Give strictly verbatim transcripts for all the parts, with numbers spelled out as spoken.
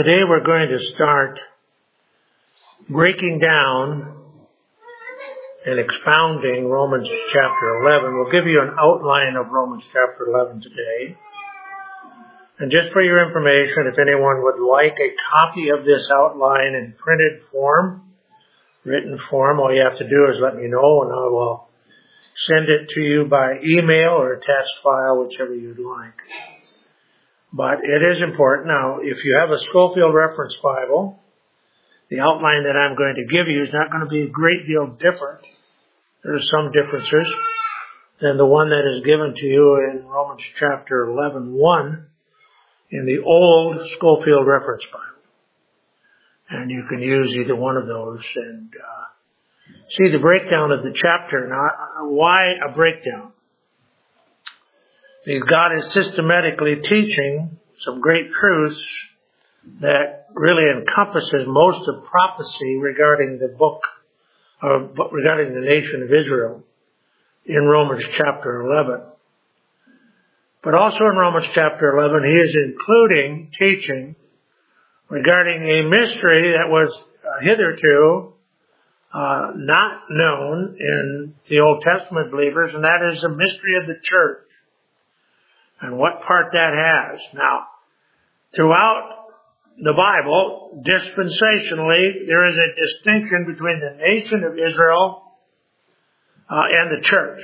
today we're going to start breaking down and expounding Romans chapter eleven. We'll give you an outline of Romans chapter eleven today. And just for your information, if anyone would like a copy of this outline in printed form, written form, all you have to do is let me know and I will send it to you by email or attached file, whichever you'd like. But it is important. Now, if you have a Scofield Reference Bible, the outline that I'm going to give you is not going to be a great deal different. There are some differences than the one that is given to you in Romans chapter eleven one in the old Scofield Reference Bible. And you can use either one of those and uh, see the breakdown of the chapter. Now, why a breakdown? Because God is systematically teaching some great truths that really encompasses most of prophecy regarding the book, or regarding the nation of Israel in Romans chapter eleven. But also in Romans chapter eleven, he is including teaching regarding a mystery that was uh, hitherto uh, not known in the Old Testament believers, and that is the mystery of the church and what part that has. Now, throughout the Bible, dispensationally, there is a distinction between the nation of Israel uh, and the church.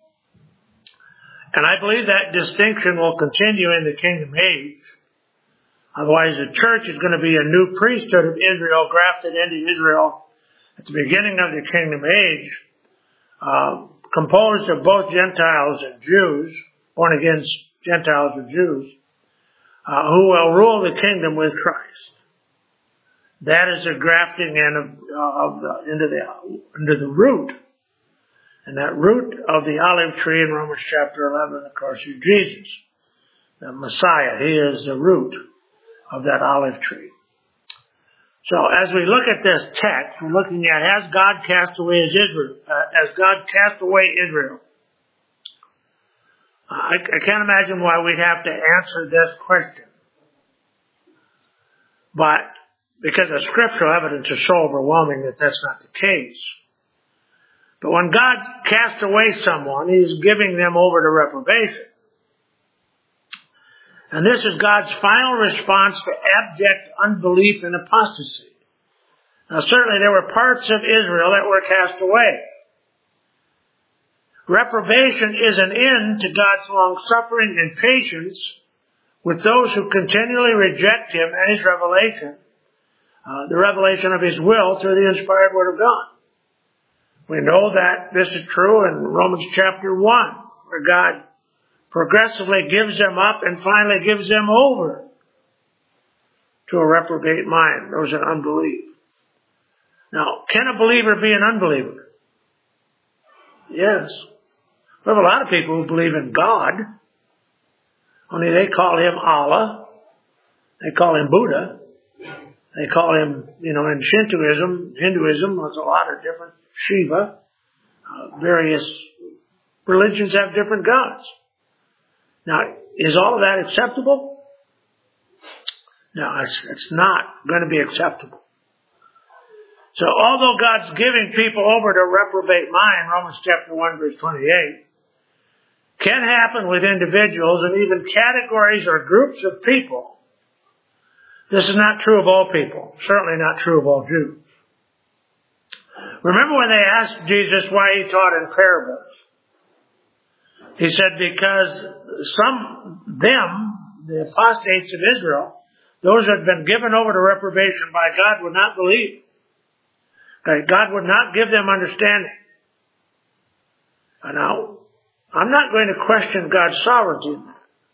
And I believe that distinction will continue in the kingdom age. Otherwise, the church is going to be a new priesthood of Israel, grafted into Israel at the beginning of the kingdom age, uh, composed of both Gentiles and Jews, born again Gentiles or Jews, uh, who will rule the kingdom with Christ. That is a grafting in of, uh, of the, into the into the root. And that root of the olive tree in Romans chapter eleven, of course, is Jesus, the Messiah. He is the root of that olive tree. So as we look at this text, we're looking at, has God cast away his Israel? Uh, has God cast away Israel? I, I can't imagine why we'd have to answer this question. But because the scriptural evidence is so overwhelming that that's not the case. But when God casts away someone, he's giving them over to reprobation. And this is God's final response to abject unbelief and apostasy. Now certainly there were parts of Israel that were cast away. Reprobation is an end to God's long-suffering and patience with those who continually reject him and his revelation, uh, the revelation of his will through the inspired word of God. We know that this is true in Romans chapter one, where God progressively gives them up and finally gives them over to a reprobate mind, those in unbelief. Now, can a believer be an unbeliever? Yes. We have a lot of people who believe in God, only they call him Allah, they call him Buddha, they call him, you know, in Shintoism, Hinduism, there's a lot of different, Shiva, uh, various religions have different gods. Now, is all of that acceptable? No, it's, it's not going to be acceptable. So although God's giving people over to reprobate mind, Romans chapter one verse twenty-eight, can happen with individuals and even categories or groups of people. This is not true of all people. Certainly not true of all Jews. Remember when they asked Jesus why he taught in parables? He said because some, them, the apostates of Israel, those that had been given over to reprobation by God would not believe. God would not give them understanding. Now, I'm not going to question God's sovereignty in that.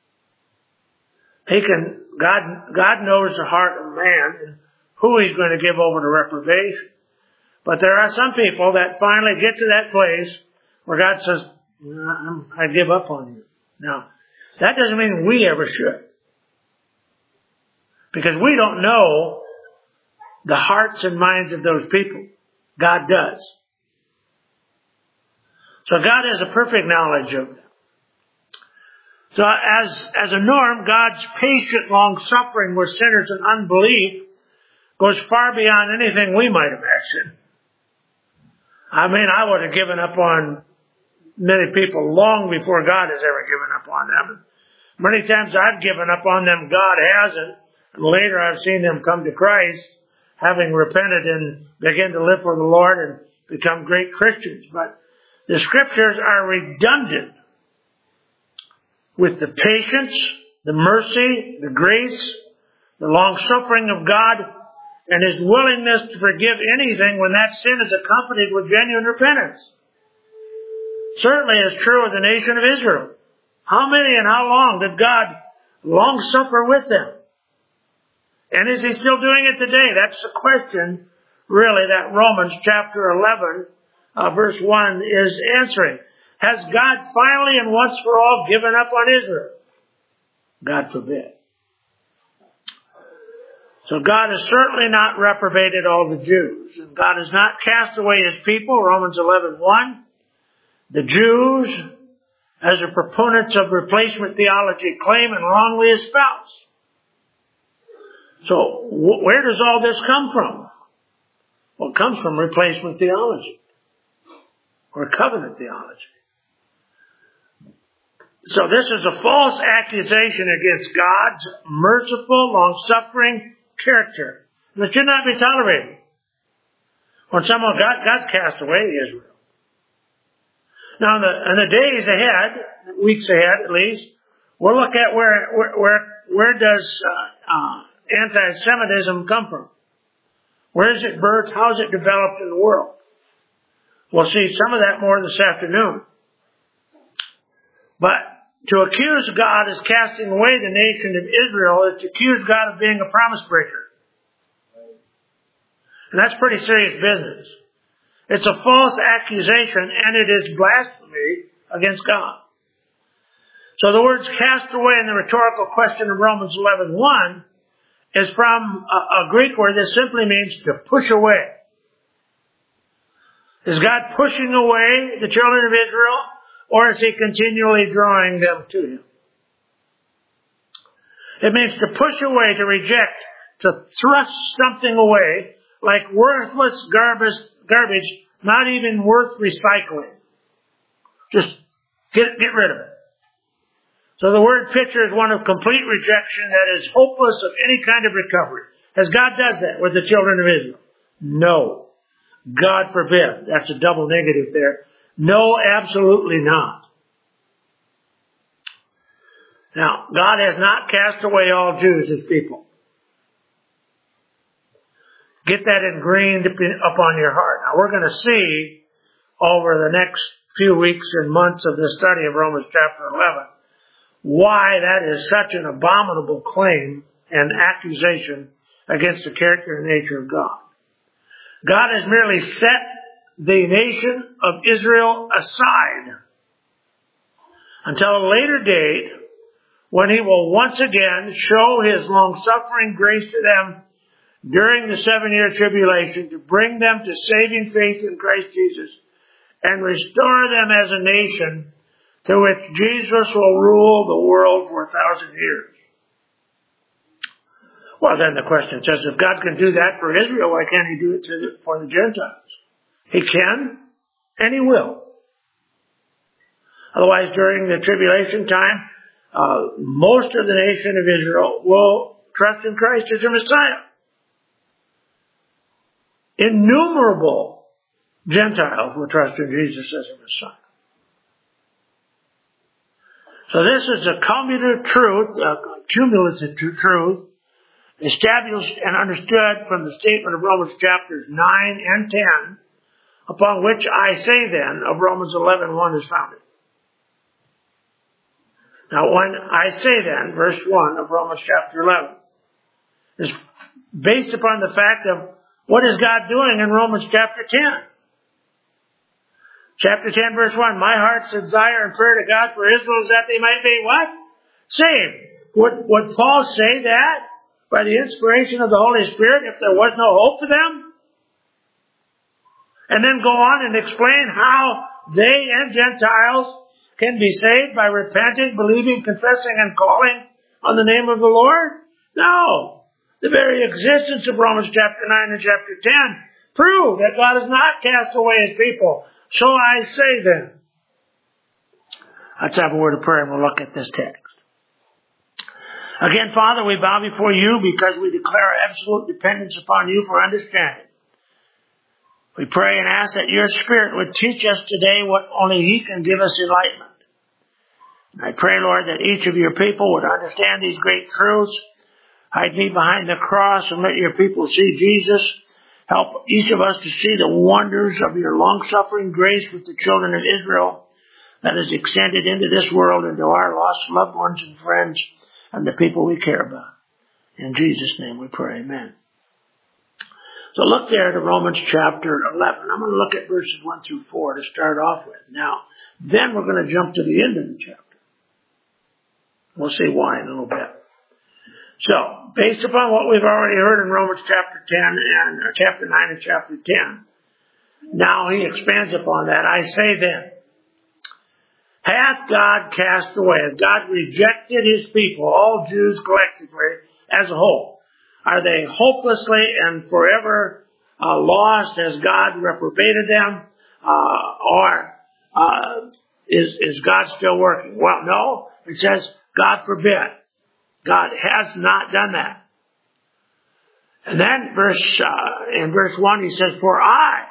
He can, God, God knows the heart of man and who he's going to give over to reprobation. But there are some people that finally get to that place where God says, I give up on you. Now, that doesn't mean we ever should. Because we don't know the hearts and minds of those people. God does. So God has a perfect knowledge of them. So as, as a norm, God's patient long-suffering with sinners and unbelief goes far beyond anything we might imagine. I mean, I would have given up on many people long before God has ever given up on them. Many times I've given up on them, God hasn't. And later I've seen them come to Christ, having repented and begin to live for the Lord and become great Christians. But the Scriptures are redundant with the patience, the mercy, the grace, the long-suffering of God, and His willingness to forgive anything when that sin is accompanied with genuine repentance. Certainly is true of the nation of Israel. How many and how long did God long suffer with them? And is He still doing it today? That's the question, really, that Romans chapter eleven, uh, verse one is answering. Has God finally and once for all given up on Israel? God forbid. So God has certainly not reprobated all the Jews. And God has not cast away His people, Romans eleven one. The Jews, as the proponents of replacement theology, claim and wrongly espouse. So wh- where does all this come from? Well, it comes from replacement theology or covenant theology. So this is a false accusation against God's merciful, long-suffering character. And it should not be tolerated. When someone, God, God's cast away Israel. Now, in the, in the days ahead, weeks ahead at least, we'll look at where where where, where does uh, uh, anti-Semitism come from? Where is it birthed? How is it developed in the world? We'll see some of that more this afternoon. But to accuse God as casting away the nation of Israel is to accuse God of being a promise breaker. And that's pretty serious business. It's a false accusation, and it is blasphemy against God. So the words cast away in the rhetorical question of Romans eleven one is from a, a Greek word that simply means to push away. Is God pushing away the children of Israel, or is He continually drawing them to Him? It means to push away, to reject, to thrust something away like worthless garbage, garbage, not even worth recycling. Just get, get rid of it. So the word picture is one of complete rejection that is hopeless of any kind of recovery. Has God does that with the children of Israel? No. God forbid. That's a double negative there. No, absolutely not. Now, God has not cast away all Jews as people. Get that ingrained upon your heart. Now, we're going to see over the next few weeks and months of the study of Romans chapter eleven why that is such an abominable claim and accusation against the character and nature of God. God has merely set the nation of Israel aside until a later date when He will once again show His long-suffering grace to them during the seven-year tribulation to bring them to saving faith in Christ Jesus and restore them as a nation to which Jesus will rule the world for a thousand years. Well, then the question says, if God can do that for Israel, why can't He do it for the Gentiles? He can, and He will. Otherwise, during the tribulation time, uh, most of the nation of Israel will trust in Christ as their Messiah. Innumerable Gentiles will trust in Jesus as their Messiah. So this is a cumulative truth, a cumulative truth, established and understood from the statement of Romans chapters nine and ten, upon which I say then of Romans eleven one is founded. Now when I say then, verse one of Romans chapter eleven, is based upon the fact of what is God doing in Romans chapter ten. Chapter ten, verse one, my heart's desire and prayer to God for Israel is that they might be what? Saved. Would, would Paul say that by the inspiration of the Holy Spirit if there was no hope for them? And then go on and explain how they and Gentiles can be saved by repenting, believing, confessing, and calling on the name of the Lord? No. The very existence of Romans chapter nine and chapter ten prove that God has not cast away his people. So I say then. Let's have a word of prayer and we'll look at this text. Again, Father, we bow before you because we declare our absolute dependence upon you for understanding. We pray and ask that your Spirit would teach us today what only he can give us enlightenment. And I pray, Lord, that each of your people would understand these great truths. Hide me behind the cross and let your people see Jesus. Help each of us to see the wonders of your long-suffering grace with the children of Israel that is extended into this world and to our lost loved ones and friends and the people we care about. In Jesus' name we pray, amen. So look there to Romans chapter eleven. I'm going to look at verses one through four to start off with. Now, then we're going to jump to the end of the chapter. We'll see why in a little bit. So, based upon what we've already heard in Romans chapter ten and or chapter nine and chapter ten, now he expands upon that. I say then, hath God cast away? Hath God rejected his people, all Jews collectively as a whole? Are they hopelessly and forever uh, lost? Has God reprobated them? Uh, or uh, is, is God still working? Well, no. It says, God forbid. God has not done that. And then verse uh, in verse one he says, for I,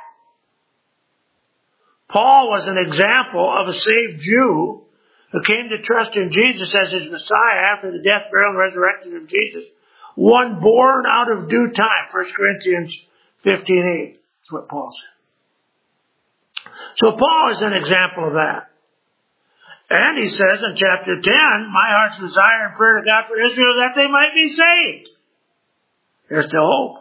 Paul was an example of a saved Jew who came to trust in Jesus as his Messiah after the death, burial, and resurrection of Jesus. One born out of due time. First Corinthians fifteen eight. That's what Paul said. So Paul is an example of that. And he says in chapter ten, my heart's desire and prayer to God for Israel that they might be saved. There's still hope.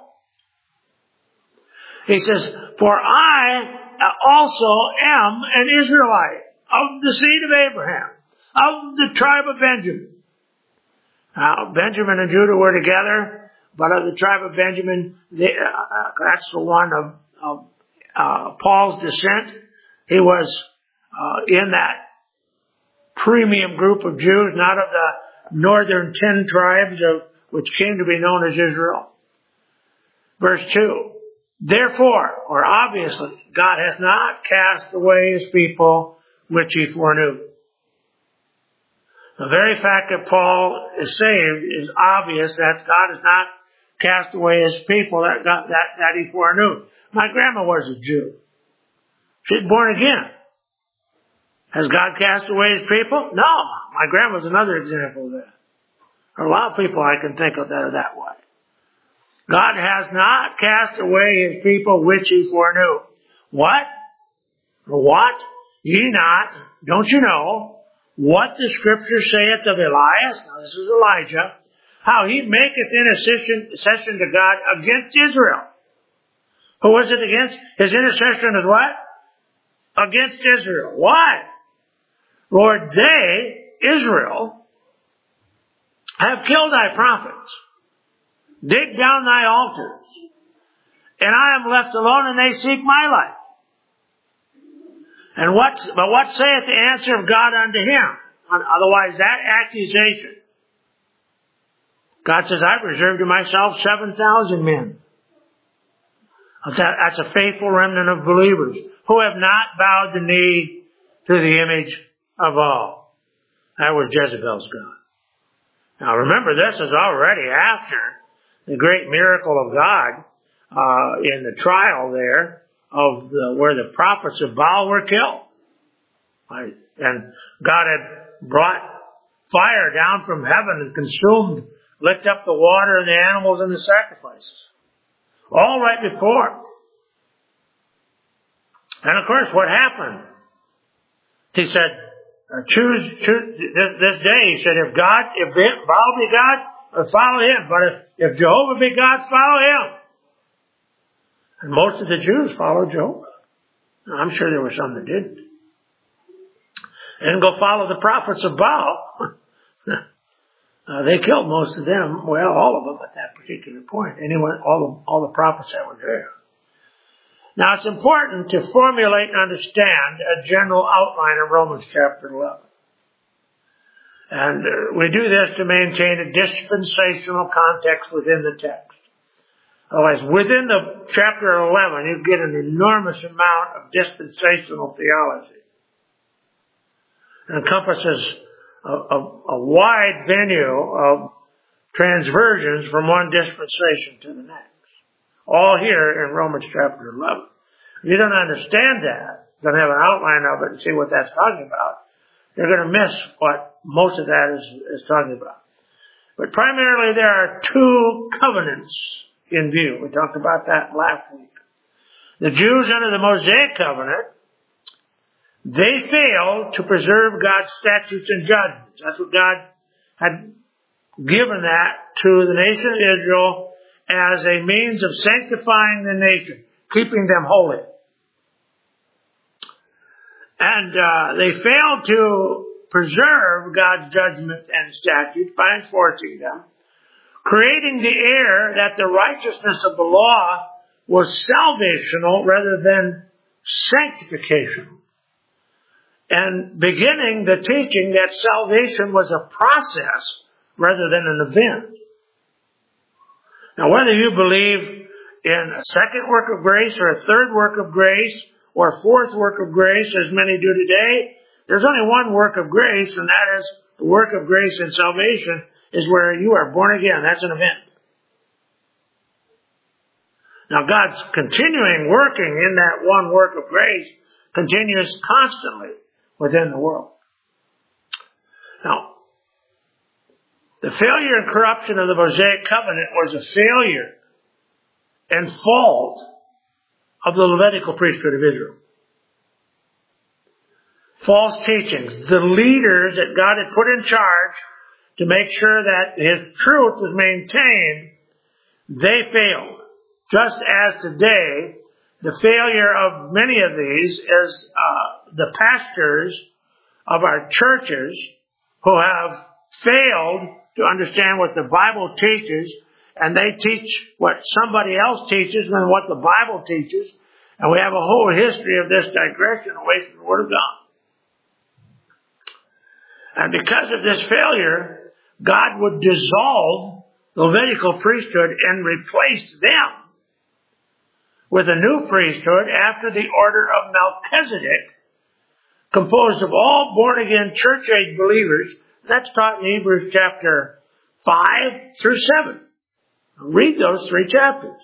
He says, for I also am an Israelite of the seed of Abraham, of the tribe of Benjamin. Now, Benjamin and Judah were together, but of the tribe of Benjamin, they, uh, that's the one of, of uh, Paul's descent. He was uh, in that premium group of Jews, not of the northern ten tribes of which came to be known as Israel. Verse two, therefore, or obviously, God has not cast away his people which he foreknew. The very fact that Paul is saved is obvious that God has not cast away his people that, God, that, that he foreknew. My grandma was a Jew. She's born again. Has God cast away his people? No. My grandma's another example of that. There are a lot of people I can think of that are that way. God has not cast away his people which he foreknew. What? Or what? Ye not, don't you know, what the scripture saith of Elias? Now this is Elijah. How he maketh intercession, intercession to God against Israel. Who was it against? His intercession is what? Against Israel. Why? Lord, they, Israel, have killed thy prophets, dig down thy altars, and I am left alone, and they seek my life. And what, but what saith the answer of God unto him? Otherwise, that accusation. God says, I've reserved to myself seven thousand men. That's a faithful remnant of believers who have not bowed the knee to the image of all. That was Jezebel's God. Now remember, this is already after the great miracle of God uh, in the trial there of the, where the prophets of Baal were killed. Right? And God had brought fire down from heaven and consumed, licked up the water and the animals and the sacrifices. All right before. And of course, what happened? He said, choose, choose this, this day, he said, if God, if Baal be God, follow him. But if, if Jehovah be God, follow him. And most of the Jews followed Jehovah. I'm sure there were some that didn't. And go follow the prophets of Baal. uh, they killed most of them. Well, all of them at that particular point. Anyone, all the, all the prophets that were there. Now, it's important to formulate and understand a general outline of Romans chapter eleven. And uh, we do this to maintain a dispensational context within the text. Otherwise, within the chapter eleven, you get an enormous amount of dispensational theology. It encompasses a, a, a wide venue of transversions from one dispensation to the next. All here in Romans chapter eleven. If you don't understand that, don't have an outline of it and see what that's talking about, you're going to miss what most of that is, is talking about. But primarily there are two covenants in view. We talked about that last week. The Jews under the Mosaic covenant, they failed to preserve God's statutes and judgments. That's what God had given that to the nation of Israel as a means of sanctifying the nation, keeping them holy. And uh, they failed to preserve God's judgments and statutes by enforcing them, creating the error that the righteousness of the law was salvational rather than sanctification, and beginning the teaching that salvation was a process rather than an event. Now, whether you believe in a second work of grace or a third work of grace or a fourth work of grace, as many do today, there's only one work of grace, and that is the work of grace and salvation is where you are born again. That's an event. Now, God's continuing working in that one work of grace continues constantly within the world. Now, the failure and corruption of the Mosaic covenant was a failure and fault of the Levitical priesthood of Israel. False teachings. The leaders that God had put in charge to make sure that His truth was maintained, they failed. Just as today, the failure of many of these is uh, the pastors of our churches who have failed to understand what the Bible teaches, and they teach what somebody else teaches than what the Bible teaches, and we have a whole history of this digression away from the Word of God. And because of this failure, God would dissolve the Levitical priesthood and replace them with a new priesthood after the order of Melchizedek, composed of all born-again church-age believers. That's taught in Hebrews chapter five through seven. Read those three chapters.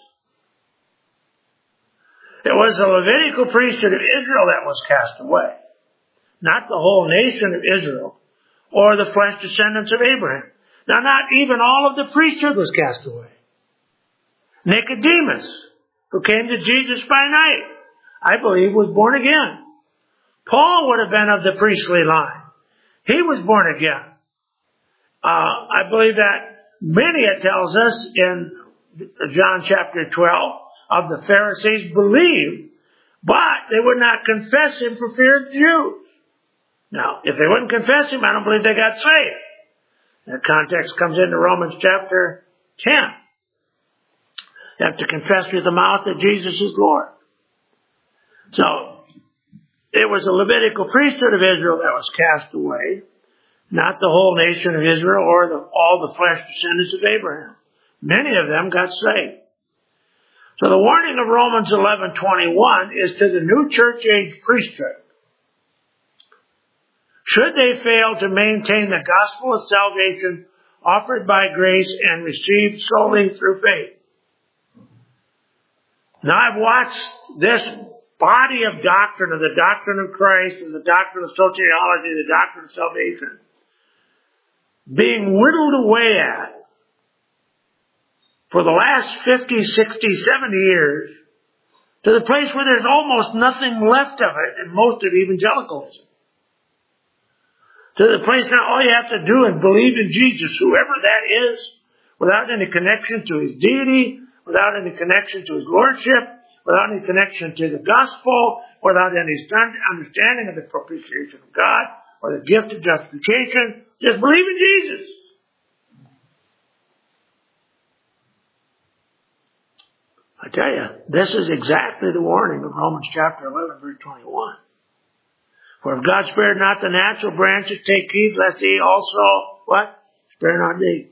It was the Levitical priesthood of Israel that was cast away, not the whole nation of Israel or the flesh descendants of Abraham. Now, not even all of the priesthood was cast away. Nicodemus, who came to Jesus by night, I believe was born again. Paul would have been of the priestly line. He was born again. Uh, I believe that many, it tells us in John chapter twelve, of the Pharisees believed, but they would not confess Him for fear of the Jews. Now, if they wouldn't confess Him, I don't believe they got saved. That context comes into Romans chapter ten. You have to confess with the mouth that Jesus is Lord. So, it was the Levitical priesthood of Israel that was cast away, not the whole nation of Israel or the, all the flesh descendants of Abraham. Many of them got saved. So the warning of Romans eleven twenty-one is to the new church age priesthood. Should they fail to maintain the gospel of salvation offered by grace and received solely through faith. Now, I've watched this body of doctrine, of the doctrine of Christ and the doctrine of soteriology, the doctrine of salvation, being whittled away at for the last fifty, sixty, seventy years to the place where there's almost nothing left of it in most of evangelicalism. To the place now all you have to do is believe in Jesus, whoever that is, without any connection to His deity, without any connection to His lordship, without any connection to the gospel, without any understanding of the propitiation of God or the gift of justification. Just believe in Jesus. I tell you, this is exactly the warning of Romans chapter eleven, verse twenty-one. For if God spared not the natural branches, take heed lest he also, what? Spare not thee.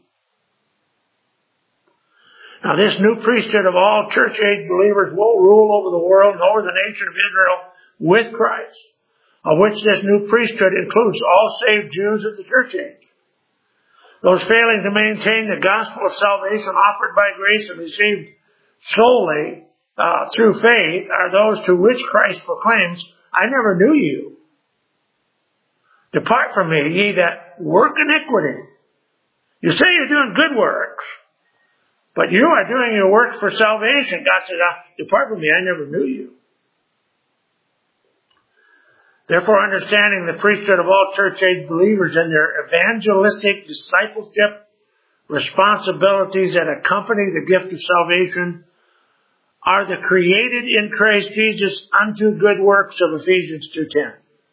Now this new priesthood of all church age believers will rule over the world and over the nation of Israel with Christ, of which this new priesthood includes all saved Jews of the church age. Those failing to maintain the gospel of salvation offered by grace and received solely uh, through faith are those to which Christ proclaims, I never knew you. Depart from me, ye that work iniquity. You say you're doing good works, but you are doing your work for salvation. God says, ah, depart from me, I never knew you. Therefore, understanding the priesthood of all church age believers and their evangelistic discipleship responsibilities that accompany the gift of salvation are the created in Christ Jesus unto good works of Ephesians two ten.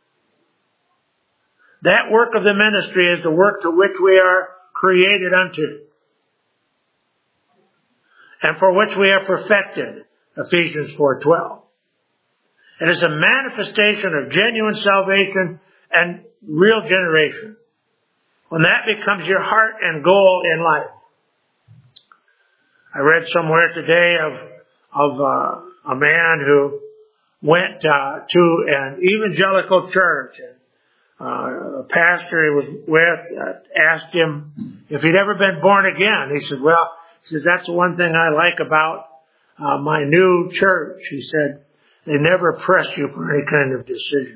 That work of the ministry is the work to which we are created unto, and for which we are perfected, Ephesians four twelve. It is a manifestation of genuine salvation and real generation, when that becomes your heart and goal in life. I read somewhere today of of uh, a man who went uh, to an evangelical church, and uh, a pastor he was with uh, asked him if he'd ever been born again. He said, well, he says, that's the one thing I like about uh, my new church. He said, they never press you for any kind of decisions.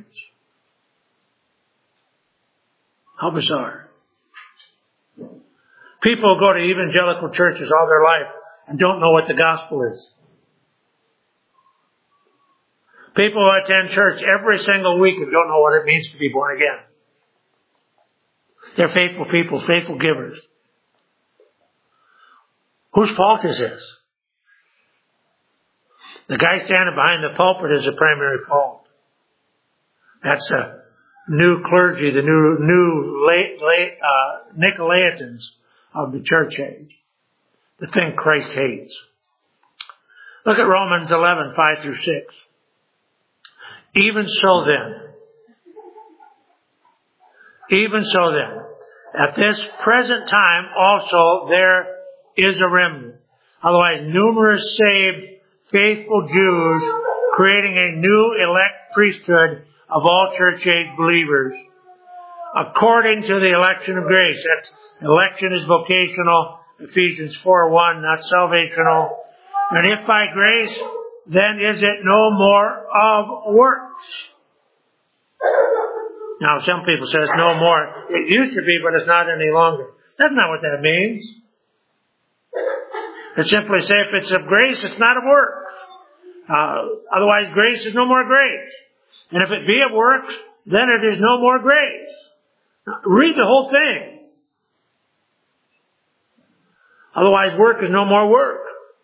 How bizarre. People go to evangelical churches all their life and don't know what the gospel is. People who attend church every single week and don't know what it means to be born again. They're faithful people, faithful givers. Whose fault is this? The guy standing behind the pulpit is the primary fault. That's the new clergy, the new new late, late, uh, Nicolaitans of the church age. The thing Christ hates. Look at Romans eleven, five through six. Even so then, even so then, at this present time also there is a remnant. Otherwise, numerous saved, faithful Jews creating a new elect priesthood of all church age believers according to the election of grace. That's, election is vocational, Ephesians four one, not salvational. And if by grace, then is it no more of works? Now, some people say it's no more. It used to be, but it's not any longer. That's not what that means. It simply says if it's of grace, it's not of works. Uh, otherwise, grace is no more grace. And if it be of works, then it is no more grace. Now, read the whole thing. Otherwise, work is no more work.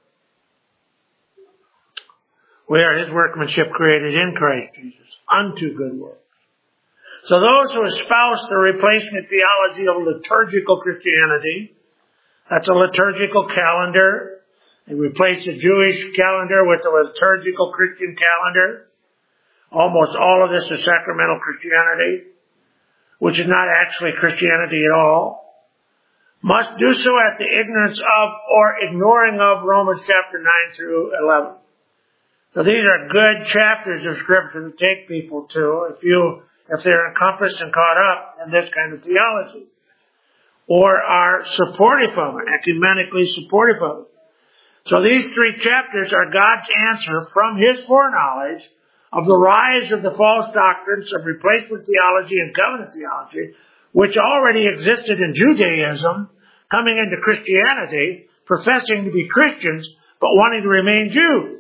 We are His workmanship created in Christ Jesus unto good works. So those who espouse the replacement theology of liturgical Christianity, that's a liturgical calendar. They replace the Jewish calendar with the liturgical Christian calendar. Almost all of this is sacramental Christianity, which is not actually Christianity at all. Must do so at the ignorance of or ignoring of Romans chapter nine through eleven. So these are good chapters of Scripture to take people to if you, if they're encompassed and caught up in this kind of theology, or are supportive of it, ecumenically supportive of it. So these three chapters are God's answer from His foreknowledge of the rise of the false doctrines of replacement theology and covenant theology, which already existed in Judaism, coming into Christianity, professing to be Christians, but wanting to remain Jews.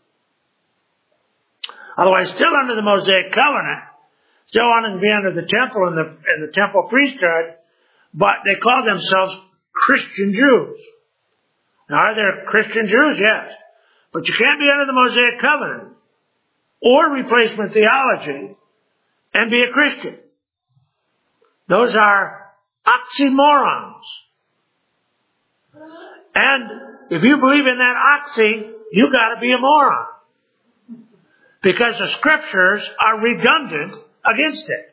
Otherwise, still under the Mosaic covenant, still wanting to be under the temple and the, and the temple priesthood, but they call themselves Christian Jews. Now, are there Christian Jews? Yes. But you can't be under the Mosaic covenant or replacement theology and be a Christian. Those are oxymorons. And if you believe in that oxy, you got to be a moron. Because the scriptures are redundant against it.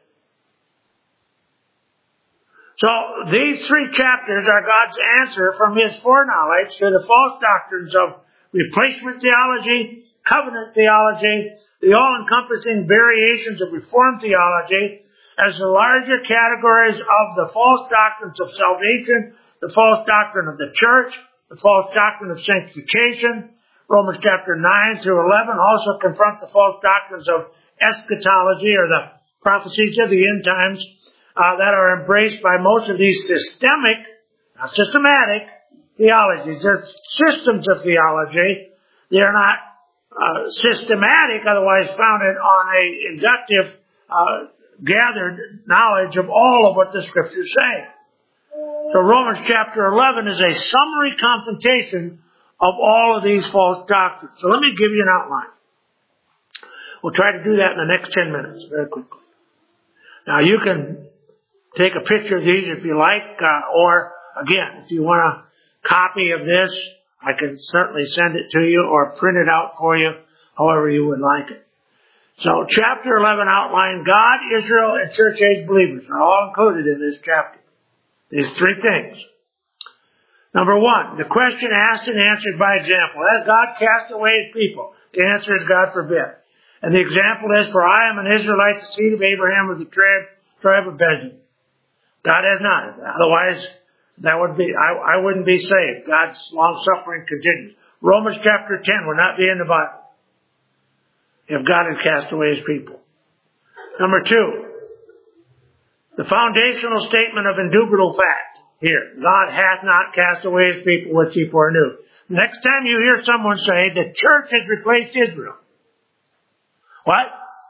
So these three chapters are God's answer from His foreknowledge to the false doctrines of replacement theology, covenant theology, the all-encompassing variations of Reformed theology, as the larger categories of the false doctrines of salvation, the false doctrine of the church, the false doctrine of sanctification. Romans chapter nine through eleven also confront the false doctrines of eschatology, or the prophecies of the end times, uh, that are embraced by most of these systemic, not systematic, theologies. They're systems of theology. They're not uh, systematic, otherwise founded on a inductive, uh, gathered knowledge of all of what the scriptures say. So Romans chapter eleven is a summary confrontation of all of these false doctrines. So let me give you an outline. We'll try to do that in the next ten minutes, very quickly. Now you can take a picture of these if you like, uh, or again, if you want a copy of this, I can certainly send it to you or print it out for you, however you would like it. So chapter eleven outline, God, Israel, and church age believers are all included in this chapter. These three things. Number one, the question asked and answered by example. Has God cast away His people? The answer is God forbid. And the example is, for I am an Israelite, the seed of Abraham of the tribe, tribe of Benjamin. God has not. Otherwise, that would be, I, I wouldn't be saved. God's long suffering continues. Romans chapter ten would not be in the Bible if God had cast away His people. Number two, the foundational statement of indubitable fact here. God hath not cast away His people, which He foreknew. Next time you hear someone say the church has replaced Israel. What?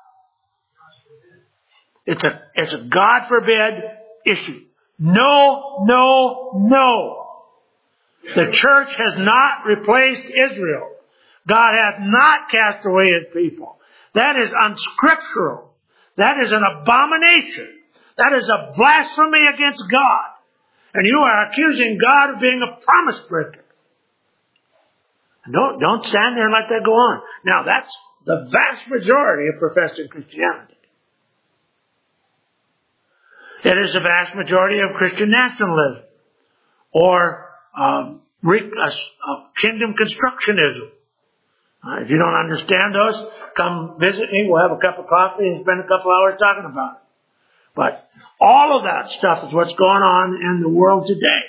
It's a, it's a God forbid issue. No, no, no. The church has not replaced Israel. God hath not cast away His people. That is unscriptural. That is an abomination. That is a blasphemy against God. And you are accusing God of being a promise breaker. Don't, don't stand there and let that go on. Now that's the vast majority of professing Christianity. It is the vast majority of Christian nationalism. Or um, uh, kingdom constructionism. Uh, if you don't understand those, come visit me. We'll have a cup of coffee and spend a couple hours talking about it. But all of that stuff is what's going on in the world today.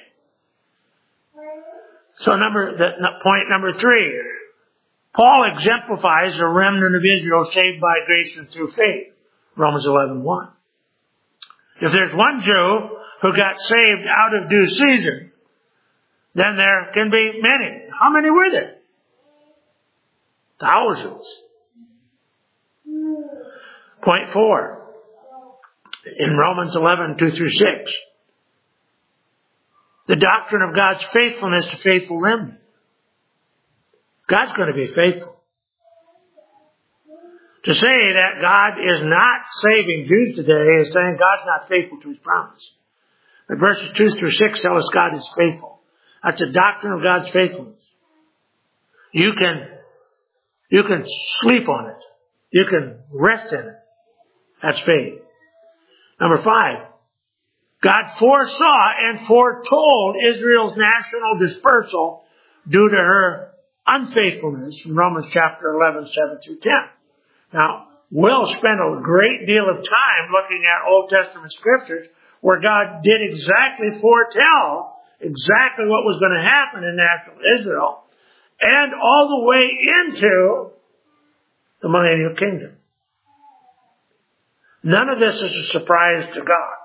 So number, the, point number three, Paul exemplifies the remnant of Israel saved by grace and through faith. Romans eleven one. If there's one Jew who got saved out of due season, then there can be many. How many were there? Thousands. Point four. In Romans eleven, two through six. The doctrine of God's faithfulness to faithful remnant. God's going to be faithful. To say that God is not saving Jews today is saying God's not faithful to His promise. But verses two through six tell us God is faithful. That's the doctrine of God's faithfulness. You can, you can sleep on it. You can rest in it. That's faith. Number five, God foresaw and foretold Israel's national dispersal due to her unfaithfulness from Romans chapter eleven, seven through ten. Now, we'll spend a great deal of time looking at Old Testament scriptures where God did exactly foretell exactly what was going to happen in national Israel and all the way into the millennial kingdom. None of this is a surprise to God.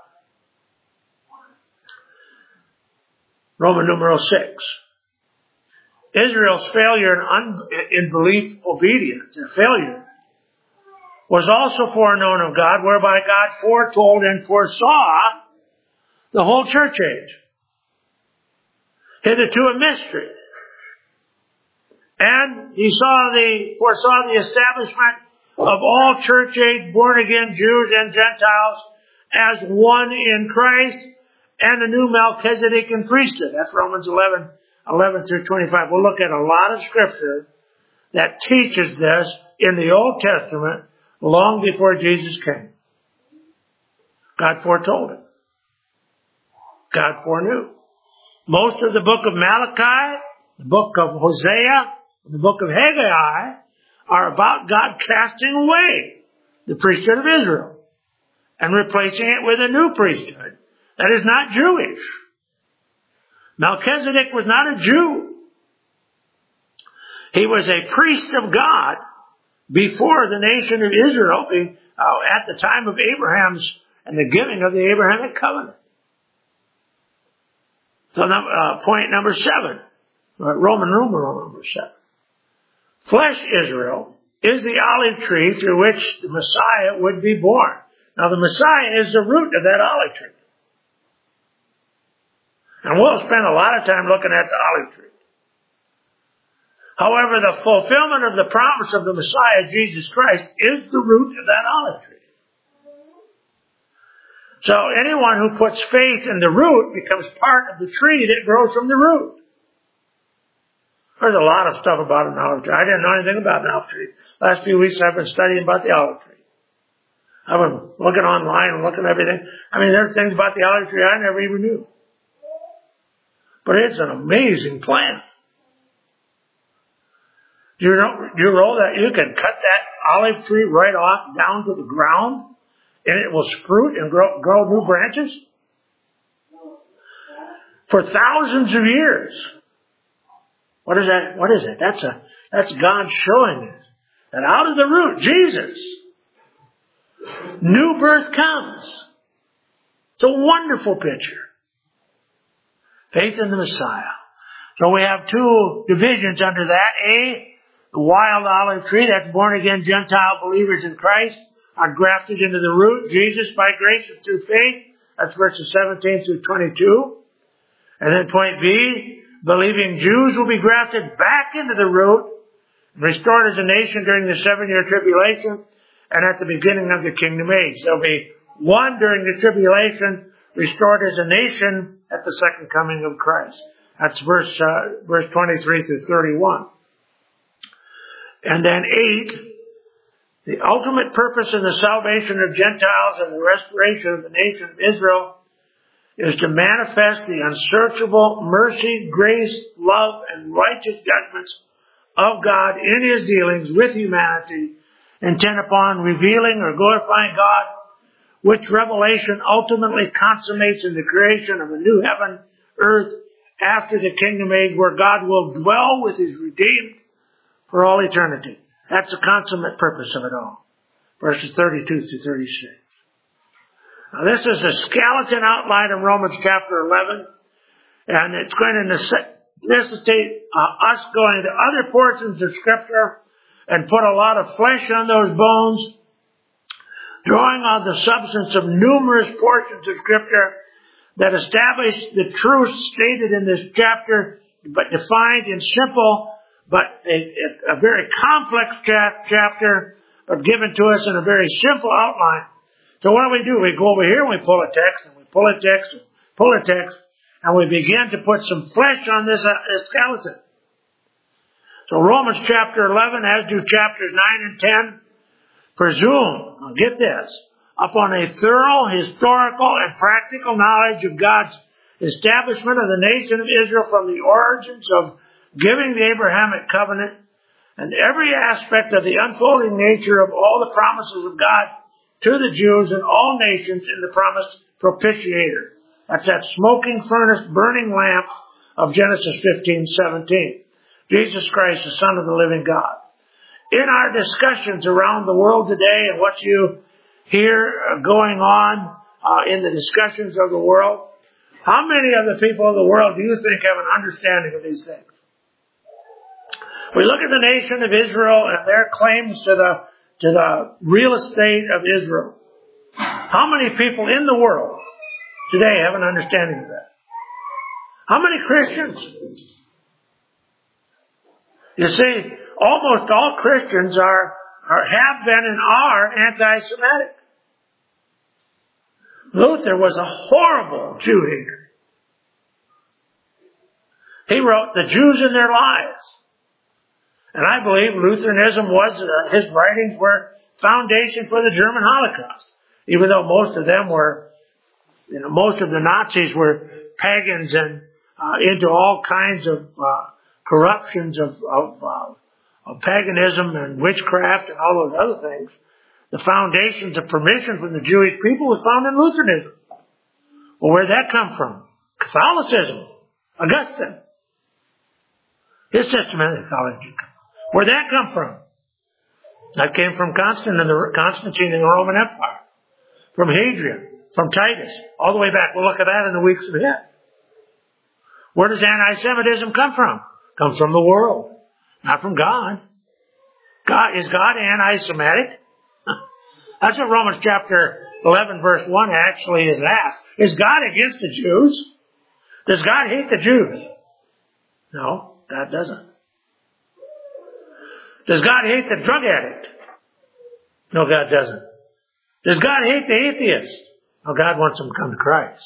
Roman numeral six. Israel's failure in, un- in belief, obedience, their failure, was also foreknown of God, whereby God foretold and foresaw the whole church age. Hitherto a mystery. And He saw the, foresaw the establishment of all church age, born again Jews and Gentiles as one in Christ and a new Melchizedekan priesthood. That's Romans eleven, eleven through twenty-five. We'll look at a lot of scripture that teaches this in the Old Testament long before Jesus came. God foretold it. God foreknew. Most of the book of Malachi, the book of Hosea, the book of Haggai are about God casting away the priesthood of Israel and replacing it with a new priesthood that is not Jewish. Melchizedek was not a Jew. He was a priest of God before the nation of Israel, uh, at the time of Abraham's and the giving of the Abrahamic covenant. So uh, point number seven, Roman numeral number seven. Flesh Israel is the olive tree through which the Messiah would be born. Now the Messiah is the root of that olive tree. And we'll spend a lot of time looking at the olive tree. However, the fulfillment of the promise of the Messiah, Jesus Christ, is the root of that olive tree. So anyone who puts faith in the root becomes part of the tree that grows from the root. There's a lot of stuff about an olive tree. I didn't know anything about an olive tree. Last few weeks I've been studying about the olive tree. I've been looking online and looking at everything. I mean, there's things about the olive tree I never even knew. But it's an amazing plant. Do you know, do you know that you can cut that olive tree right off down to the ground and it will sprout and grow, grow new branches? For thousands of years. What is that? What is it? That's a, that's God showing us that out of the root, Jesus, new birth comes. It's a wonderful picture. Faith in the Messiah. So we have two divisions under that. A, the wild olive tree, that's born again Gentile believers in Christ, are grafted into the root, Jesus, by grace and through faith. That's verses seventeen through twenty-two. And then point B, believing Jews will be grafted back into the root, restored as a nation during the seven-year tribulation, and at the beginning of the kingdom age. There'll be one during the tribulation, restored as a nation at the second coming of Christ. That's verse uh, verse twenty-three through thirty-one. And then eight, the ultimate purpose in the salvation of Gentiles and the restoration of the nation of Israel is to manifest the unsearchable mercy, grace, love, and righteous judgments of God in His dealings with humanity, intent upon revealing or glorifying God, which revelation ultimately consummates in the creation of a new heaven, earth, after the kingdom age, where God will dwell with His redeemed for all eternity. That's the consummate purpose of it all. Verses thirty-two through thirty-six. Now this is a skeleton outline of Romans chapter eleven, and it's going to necessitate uh, us going to other portions of Scripture and put a lot of flesh on those bones, drawing on the substance of numerous portions of Scripture that establish the truth stated in this chapter, but defined in simple, but a, a very complex chapter, but given to us in a very simple outline. So what do we do? We go over here and we pull a text, and we pull a text, and pull a text, and we begin to put some flesh on this, uh, this skeleton. So Romans chapter eleven, as do chapters nine and ten, presume, now get this, upon a thorough historical and practical knowledge of God's establishment of the nation of Israel from the origins of giving the Abrahamic covenant and every aspect of the unfolding nature of all the promises of God to the Jews and all nations in the promised propitiator. That's that smoking furnace, burning lamp of Genesis fifteen seventeen. Jesus Christ, the Son of the living God. In our discussions around the world today and what you hear going on uh, in the discussions of the world, how many of the people of the world do you think have an understanding of these things? We look at the nation of Israel and their claims to the to the real estate of Israel. How many people in the world today have an understanding of that? How many Christians? You see, almost all Christians are, are have been and are anti-Semitic. Luther was a horrible Jew hater. He wrote The Jews and Their Lies. And I believe Lutheranism was, uh, his writings were foundation for the German Holocaust. Even though most of them were, you know, most of the Nazis were pagans and uh, into all kinds of uh, corruptions of, of, uh, of paganism and witchcraft and all those other things. The foundations of permission from the Jewish people was found in Lutheranism. Well, where'd that come from? Catholicism. Augustine. His systematic theology. Where'd that come from? That came from Constantine and the, Constantine in the Roman Empire. From Hadrian. From Titus. All the way back. We'll look at that in the weeks ahead. Where does anti-Semitism come from? Comes from the world. Not from God. God is God anti-Semitic? That's what Romans chapter eleven verse one actually is asked. Is God against the Jews? Does God hate the Jews? No, God doesn't. Does God hate the drug addict? No, God doesn't. Does God hate the atheist? No, God wants them to come to Christ.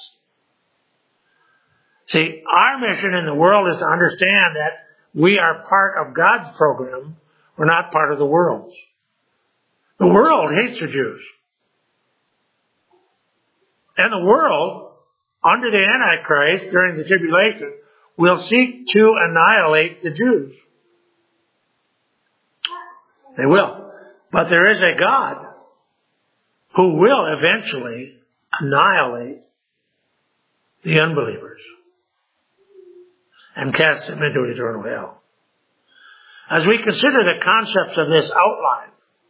See, our mission in the world is to understand that we are part of God's program. We're not part of the world's. The world hates the Jews. And the world, under the Antichrist during the tribulation, will seek to annihilate the Jews. They will. But there is a God who will eventually annihilate the unbelievers and cast them into eternal hell. As we consider the concepts of this outline,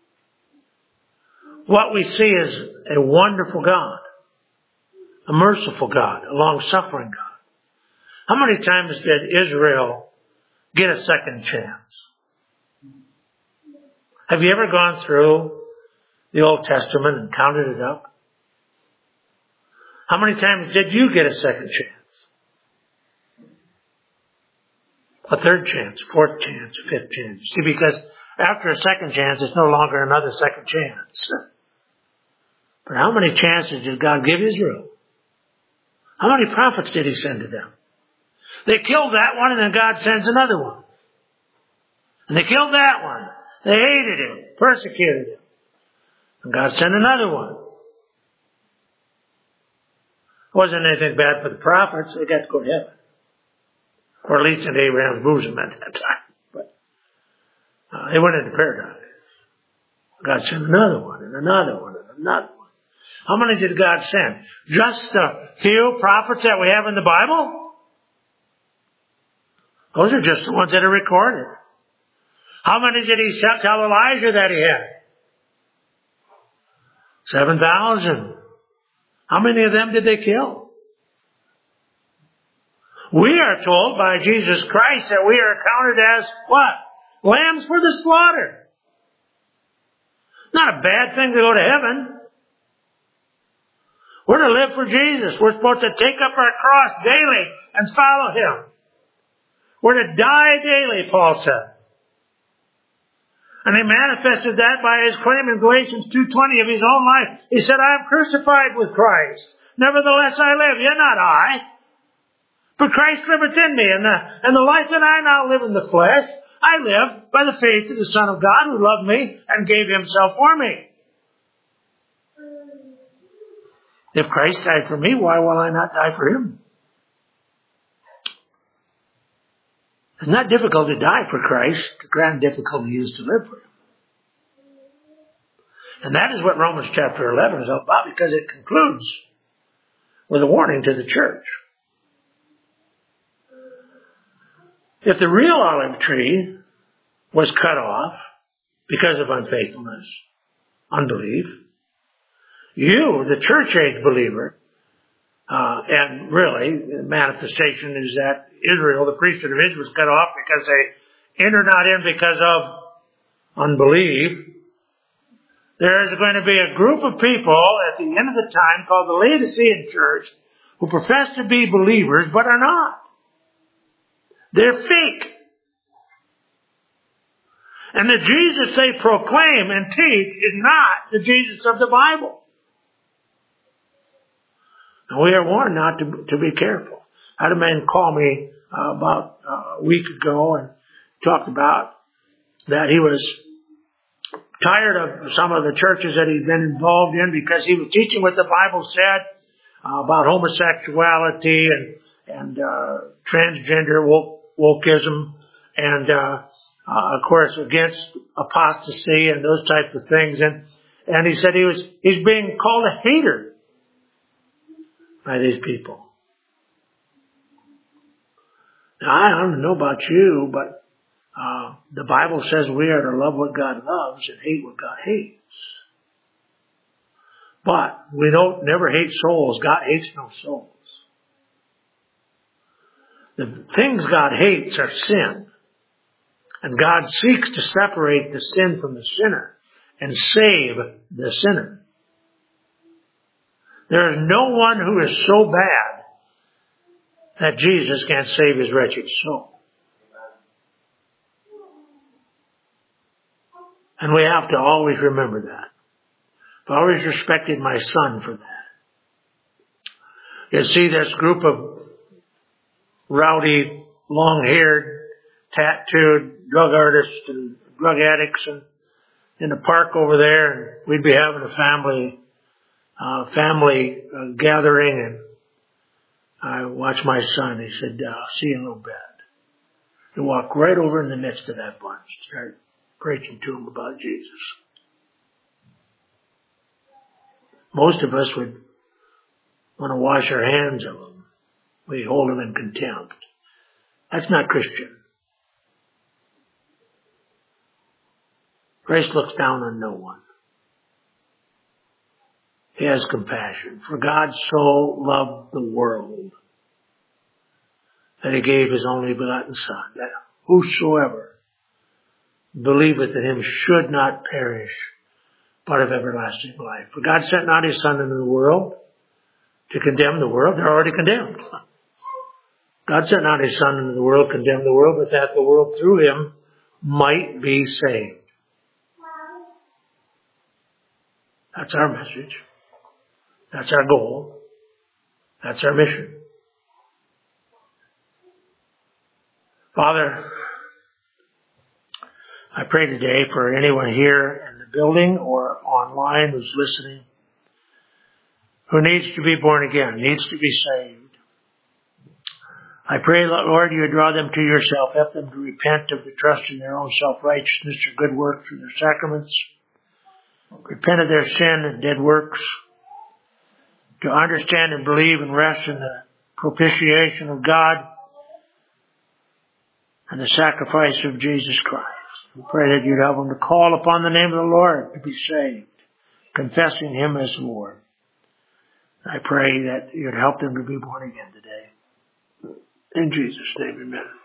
what we see is a wonderful God, a merciful God, a long-suffering God. How many times did Israel get a second chance? Have you ever gone through the Old Testament and counted it up? How many times did you get a second chance? A third chance, fourth chance, fifth chance. See, because after a second chance, it's no longer another second chance. But how many chances did God give Israel? How many prophets did he send to them? They killed that one, and then God sends another one. And they killed that one. They hated him, persecuted him. And God sent another one. It wasn't anything bad for the prophets. They got to go to heaven. Or at least in Abraham's bosom at that time. But uh, they went into paradise. God sent another one, and another one, and another one. How many did God send? Just a few prophets that we have in the Bible? Those are just the ones that are recorded. How many did he tell Elijah that he had? Seven thousand. How many of them did they kill? We are told by Jesus Christ that we are counted as what? Lambs for the slaughter. Not a bad thing to go to heaven. We're to live for Jesus. We're supposed to take up our cross daily and follow him. We're to die daily, Paul said. And he manifested that by his claim in Galatians two twenty of his own life. He said, I am crucified with Christ. Nevertheless I live, yet not I. But Christ liveth in me, and the, and the life that I now live in the flesh, I live by the faith of the Son of God who loved me and gave himself for me. If Christ died for me, why will I not die for him? It's not difficult to die for Christ. The grand difficulty is to live for him. And that is what Romans chapter eleven is all about, because it concludes with a warning to the church. If the real olive tree was cut off because of unfaithfulness, unbelief, you, the church age believer, uh, and really the manifestation is that Israel, the priesthood of Israel, was cut off because they entered not in because of unbelief. There is going to be a group of people at the end of the time called the Laodicean church who profess to be believers but are not. They're fake. And the Jesus they proclaim and teach is not the Jesus of the Bible. And we are warned not to, to be careful. How do men call me uh, about uh, a week ago and talked about that he was tired of some of the churches that he'd been involved in because he was teaching what the Bible said uh, about homosexuality and and uh, transgender woke, wokeism and uh, uh, of course against apostasy and those types of things. And and he said he was he's being called a hater by these people. Now, I don't know about you, but Uh, the Bible says we are to love what God loves and hate what God hates. But we don't never hate souls. God hates no souls. The things God hates are sin. And God seeks to separate the sin from the sinner and save the sinner. There is no one who is so bad that Jesus can't save his wretched soul. And we have to always remember that. I've always respected my son for that. You see this group of rowdy, long-haired, tattooed drug artists and drug addicts and in the park over there, and we'd be having a family, uh, family uh, gathering, and I watched my son. He said, uh, see you in a little bit. He walked right over in the midst of that bunch, started preaching to him about Jesus. Most of us would want to wash our hands of him. We hold him in contempt. That's not Christian. Christ looks down on no one. He has compassion. For God so loved the world that he gave his only begotten Son, that whosoever believeth in him should not perish, but have everlasting life. For God sent not his Son into the world to condemn the world. They're already condemned. God sent not his Son into the world to condemn the world, but that the world through him might be saved. That's our message. That's our goal. That's our mission. Father, I pray today for anyone here in the building or online who's listening, who needs to be born again, needs to be saved. I pray, Lord, you draw them to yourself, help them to repent of the trust in their own self-righteousness or good works through their sacraments, repent of their sin and dead works, to understand and believe and rest in the propitiation of God and the sacrifice of Jesus Christ. We pray that you'd help them to call upon the name of the Lord to be saved, confessing him as Lord. I pray that you'd help them to be born again today. In Jesus' name, amen.